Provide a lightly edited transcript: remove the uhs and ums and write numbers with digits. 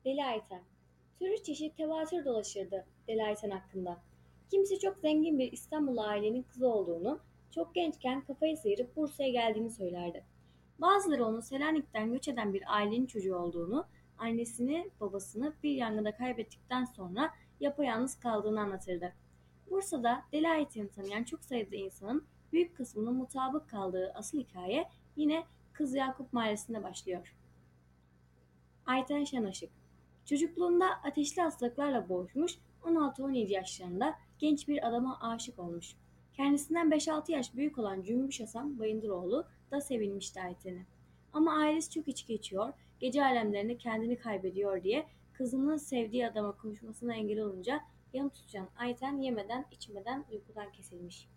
Deli Ayten. Türlü çeşit tevatür dolaşırdı Deli Ayten hakkında. Kimisi çok zengin bir İstanbul ailenin kızı olduğunu, çok gençken kafayı sıyırıp Bursa'ya geldiğini söylerdi. Bazıları onun Selanik'ten göç eden bir ailenin çocuğu olduğunu, annesini babasını bir yangında kaybettikten sonra yapayalnız kaldığını anlatırdı. Bursa'da Deli Ayten'i tanıyan çok sayıda insanın büyük kısmının mutabık kaldığı asıl hikaye yine Kız Yakup Mahallesi'nde başlıyor. Ayten Şenaşık. Çocukluğunda ateşli hastalıklarla boğuşmuş, 16-17 yaşlarında genç bir adama aşık olmuş. Kendisinden 5-6 yaş büyük olan Cümbüş Hasan Bayındıroğlu da sevilmişti Ayten'i. Ama ailesi çok içki içiyor, gece alemlerinde kendini kaybediyor diye kızının sevdiği adama kavuşmasına engel olunca yanı tutuşan Ayten yemeden içmeden uykudan kesilmiş.